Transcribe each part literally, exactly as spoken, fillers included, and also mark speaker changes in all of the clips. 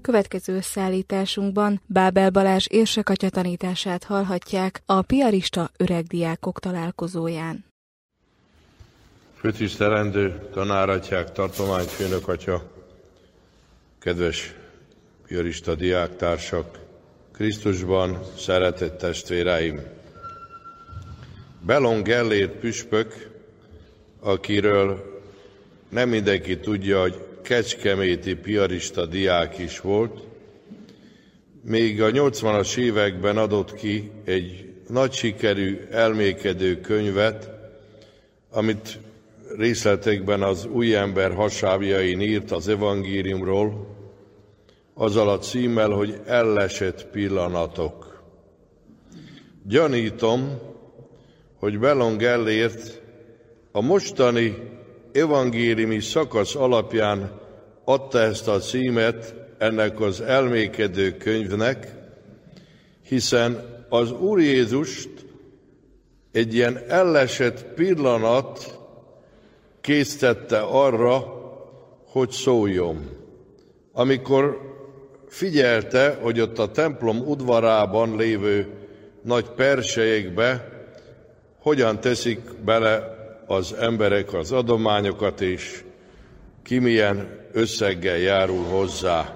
Speaker 1: Következő összeállításunkban Bábel Balázs érsekatya tanítását hallhatják a piarista öregdiákok találkozóján.
Speaker 2: Főtisztelendő tanáratyák, tartományfőnök atya, kedves piarista diáktársak, Krisztusban szeretett testvéreim! Bellon Gellért püspök, akiről nem mindenki tudja, hogy kecskeméti piarista diák is volt, még a nyolcvanas években adott ki egy nagy sikerű elmékedő könyvet, amit részletekben az Újember hasábjain írt az evangéliumról, azzal a címmel, hogy Ellesett pillanatok. Gyanítom, hogy Bellon Gellért a mostani evangéliumi szakasz alapján adta ezt a címet ennek az elmékedő könyvnek, hiszen az Úr Jézust egy ilyen ellesett pillanat késztette arra, hogy szóljon. Amikor figyelte, hogy ott a templom udvarában lévő nagy perselyekbe hogyan teszik bele az emberek az adományokat, és ki milyen összeggel járul hozzá.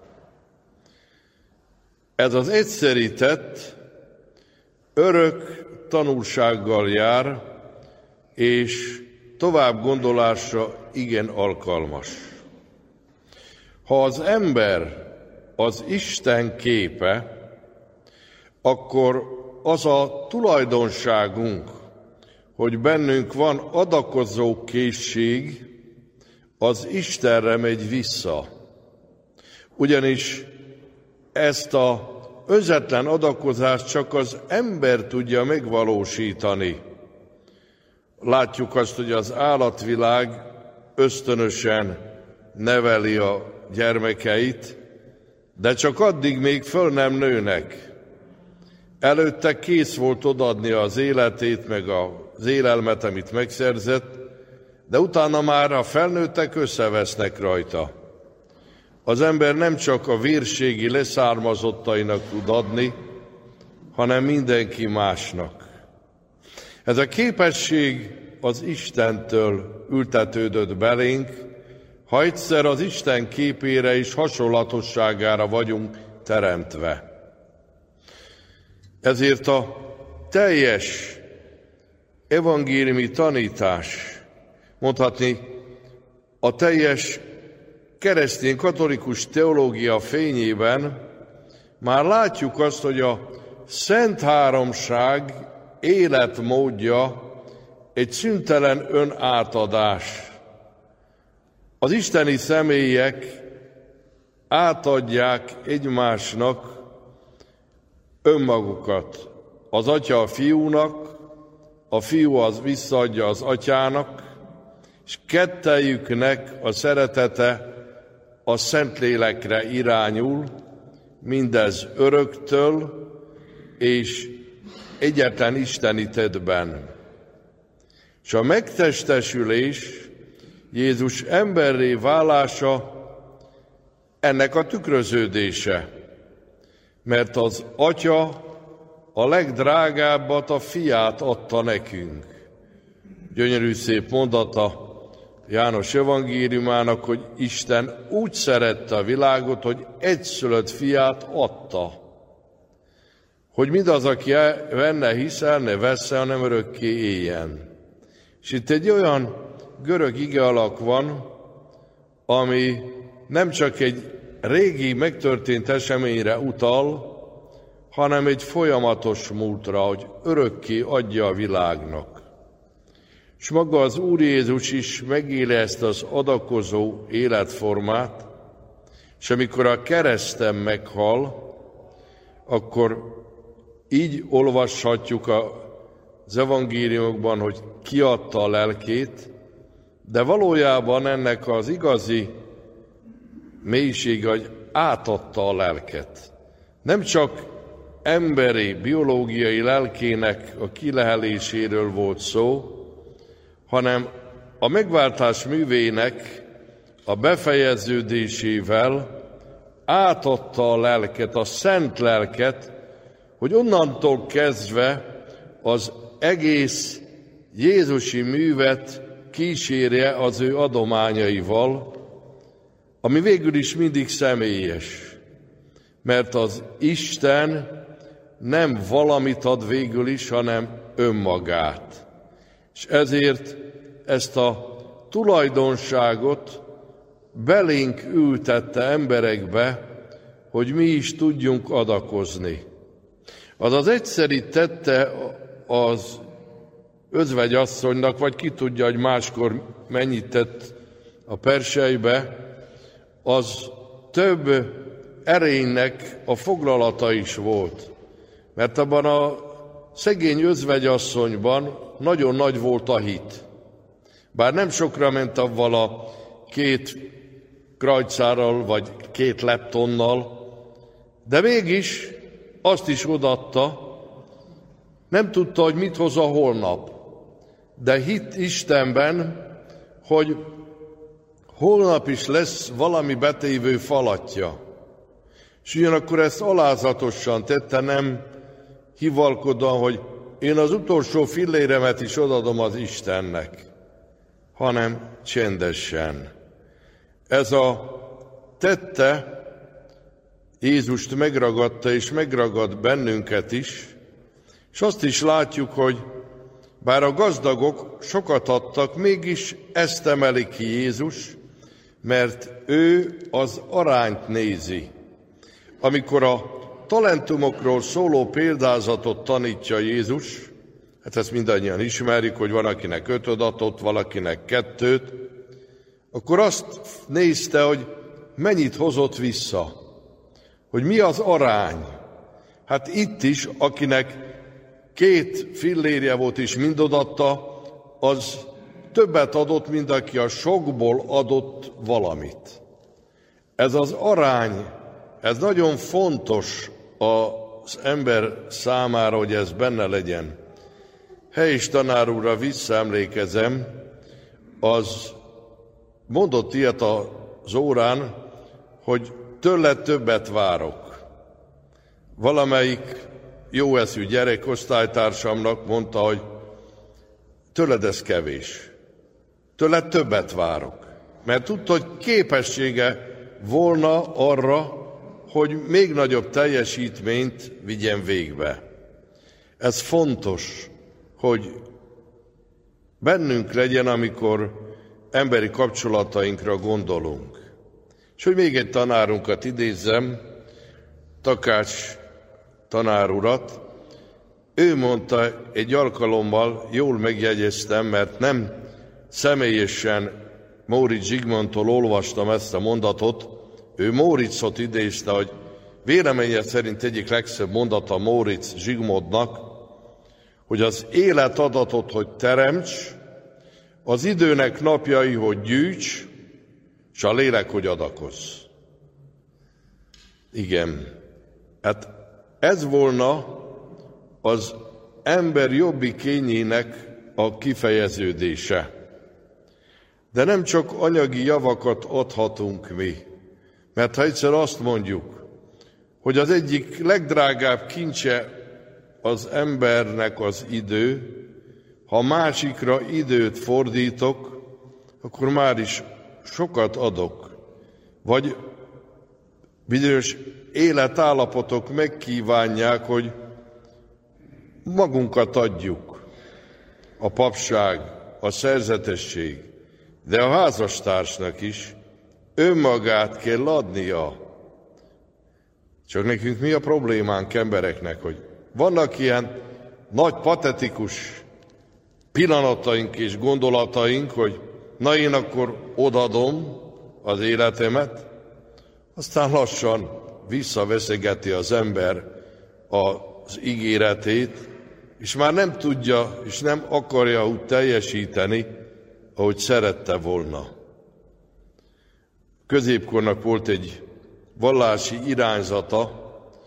Speaker 2: Ez az egyszeri tett örök tanulsággal jár, és tovább gondolásra igen alkalmas. Ha az ember az Isten képe, akkor az a tulajdonságunk, hogy bennünk van adakozó készség, az Istenre megy vissza. Ugyanis ezt az önzetlen adakozást csak az ember tudja megvalósítani. Látjuk azt, hogy az állatvilág ösztönösen neveli a gyermekeit, de csak addig még föl nem nőnek. Előtte kész volt odaadni az életét, meg az élelmet, amit megszerzett, de utána már a felnőttek összevesznek rajta. Az ember nem csak a vérségi leszármazottainak tud adni, hanem mindenki másnak. Ez a képesség az Istentől ültetődött belénk, ha egyszer az Isten képére és hasonlatosságára vagyunk teremtve. Ezért a teljes evangéliumi tanítás, mondhatni a teljes keresztény katolikus teológia fényében már látjuk azt, hogy a Szent Háromság életmódja egy szüntelen önátadás. Az isteni személyek átadják egymásnak önmagukat. Az atya a fiúnak, a fiú az visszaadja az atyának, és kettejüknek a szeretete a Szentlélekre irányul, mindez öröktől és egyetlen isteni tettben. És a megtestesülés, Jézus emberré válása ennek a tükröződése, mert az Atya a legdrágábbat, a fiát adta nekünk. Gyönyörű szép mondata János evangéliumának, hogy Isten úgy szerette a világot, hogy egyszülött fiát adta, hogy mindaz, aki benne hiszel, ne vessze, hanem örökké éljen. És itt egy olyan görög ige alak van, ami nem csak egy régi megtörtént eseményre utal, hanem egy folyamatos múltra, hogy örökké adja a világnak. És maga az Úr Jézus is megéli ezt az adakozó életformát, és amikor a kereszten meghal, akkor így olvashatjuk az evangéliumokban, hogy kiadta a lelkét, de valójában ennek az igazi mélysége, hogy átadta a lelket. Nem csak emberi, biológiai lelkének a kileheléséről volt szó, hanem a megváltás művének a befejeződésével átadta a lelket, a szent lelket, hogy onnantól kezdve az egész jézusi művet kísérje az ő adományaival, ami végül is mindig személyes. Mert az Isten nem valamit ad végül is, hanem önmagát. És ezért ezt a tulajdonságot belénk ültette emberekbe, hogy mi is tudjunk adakozni. Az az egyszeri tette az özvegyasszonynak, vagy ki tudja, hogy máskor mennyit tett a perselybe, az több erénynek a foglalata is volt. Mert abban a szegény özvegyasszonyban nagyon nagy volt a hit. Bár nem sokra ment avval a két krajcárral, vagy két leptonnal, de mégis azt is odaadta, nem tudta, hogy mit hoz a holnap, de hitt Istenben, hogy holnap is lesz valami betévő falatja. És ugyanakkor ezt alázatosan tette, nem hivalkodva, hogy én az utolsó filléremet is odadom az Istennek, hanem csendesen. Ez a tette Jézust megragadta, és megragad bennünket is, és azt is látjuk, hogy bár a gazdagok sokat adtak, mégis ezt emeli ki Jézus, mert ő az arányt nézi. Amikor a talentumokról szóló példázatot tanítja Jézus, hát ezt mindannyian ismerjük, hogy van, akinek öt adatot, valakinek kettőt, akkor azt nézte, hogy mennyit hozott vissza, hogy mi az arány. Hát itt is, akinek két fillérje volt és mind odatta, az többet adott, mint aki a sokból adott valamit. Ez az arány, ez nagyon fontos az ember számára, hogy ez benne legyen. Helyis tanár úrra visszaemlékezem, az mondott ilyet az órán, hogy tőle többet várok. Valamelyik jó eszű gyerek osztálytársamnak mondta, hogy tőled ez kevés. Tőled többet várok. Mert tudta, hogy képessége volna arra, hogy még nagyobb teljesítményt vigyen végbe. Ez fontos, hogy bennünk legyen, amikor emberi kapcsolatainkra gondolunk. És hogy még egy tanárunkat idézzem, Takács tanár urat, ő mondta egy alkalommal, jól megjegyeztem, mert nem személyesen Móricz Zsigmondtól olvastam ezt a mondatot, ő Móriczot idézte, hogy véleménye szerint egyik legszebb mondata Móricz Zsigmondnak, hogy az élet adatot, hogy teremts, az időnek napjai, hogy gyűjts, és a lélek, hogy adakozz. Igen, hát ez volna az ember jobbi kényének a kifejeződése. De nem csak anyagi javakat adhatunk mi, mert ha egyszer azt mondjuk, hogy az egyik legdrágább kincse az embernek az idő, ha másikra időt fordítok, akkor már is sokat adok. Vagy bizonyos életállapotok megkívánják, hogy magunkat adjuk. A papság, a szerzetesség, de a házastársnak is önmagát kell adnia. Csak nekünk mi a problémánk embereknek, hogy vannak ilyen nagy patetikus pillanataink és gondolataink, hogy na én akkor odadom az életemet, aztán lassan visszaveszegeti az ember az ígéretét, és már nem tudja, és nem akarja úgy teljesíteni, ahogy szerette volna. Középkornak volt egy vallási irányzata,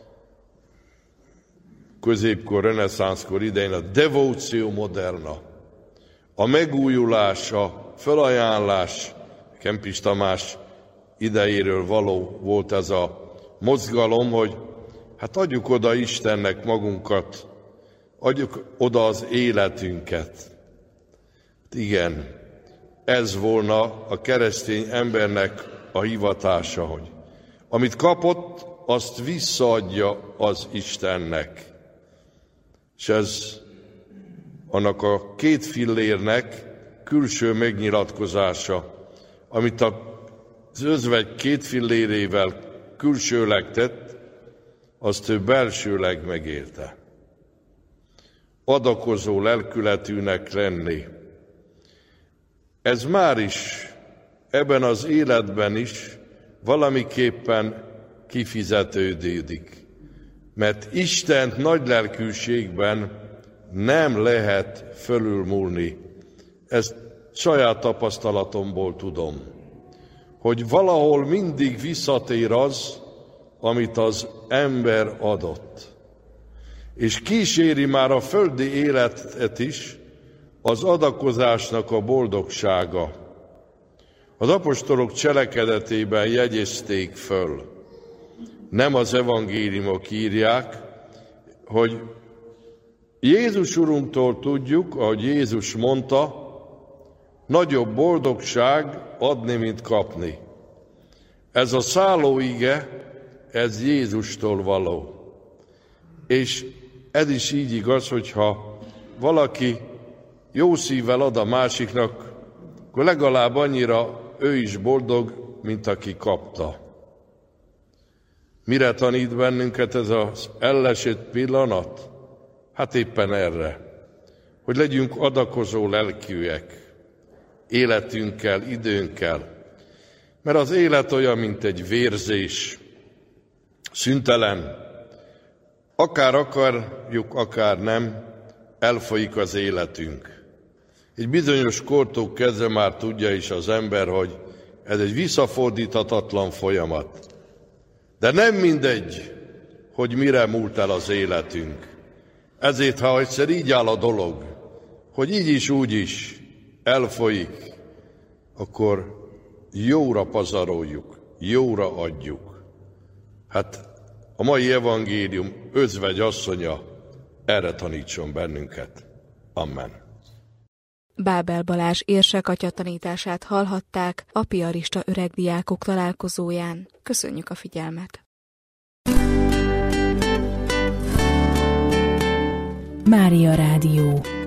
Speaker 2: középkor, reneszánszkor idején a devóció moderna, a megújulás, a felajánlás, Kempis Tamás idejéről való volt ez a mozgalom, hogy hát adjuk oda Istennek magunkat, adjuk oda az életünket. Igen, ez volna a keresztény embernek a hivatása, hogy amit kapott, azt visszaadja az Istennek. És ez annak a két fillérnek külső megnyilatkozása, amit az özvegy két fillérével külsőleg tett, azt ő belsőleg megélte. Adakozó lelkületűnek lenni. Ez már is, ebben az életben is valamiképpen kifizetődődik. Mert Istent nagy lelkűségben nem lehet fölülmúlni. Ezt saját tapasztalatomból tudom, hogy valahol mindig visszatér az, amit az ember adott. És kíséri már a földi életet is az adakozásnak a boldogsága. Az apostolok cselekedetében jegyezték föl, nem az evangéliumok írják, hogy Jézus Urunktól tudjuk, ahogy Jézus mondta, nagyobb boldogság adni, mint kapni. Ez a szállóige, ez Jézustól való. És ez is így igaz, hogyha valaki jó szívvel ad a másiknak, akkor legalább annyira ő is boldog, mint aki kapta. Mire tanít bennünket ez az ellesett pillanat? Hát éppen erre, hogy legyünk adakozó lelkűek, életünkkel, időnkkel, mert az élet olyan, mint egy vérzés, szüntelen, akár akarjuk, akár nem, elfolyik az életünk. Egy bizonyos kortól kezdve már tudja is az ember, hogy ez egy visszafordíthatatlan folyamat. De nem mindegy, hogy mire múlt el az életünk. Ezért, ha egyszer így áll a dolog, hogy így is, úgy is elfolyik, akkor jóra pazaroljuk, jóra adjuk. Hát a mai evangélium özvegy asszonya erre tanítson bennünket. Amen.
Speaker 1: Bábel Balázs érsek atya tanítását hallhatták a piarista öregdiákok találkozóján. Köszönjük a figyelmet!
Speaker 3: Mária Rádió.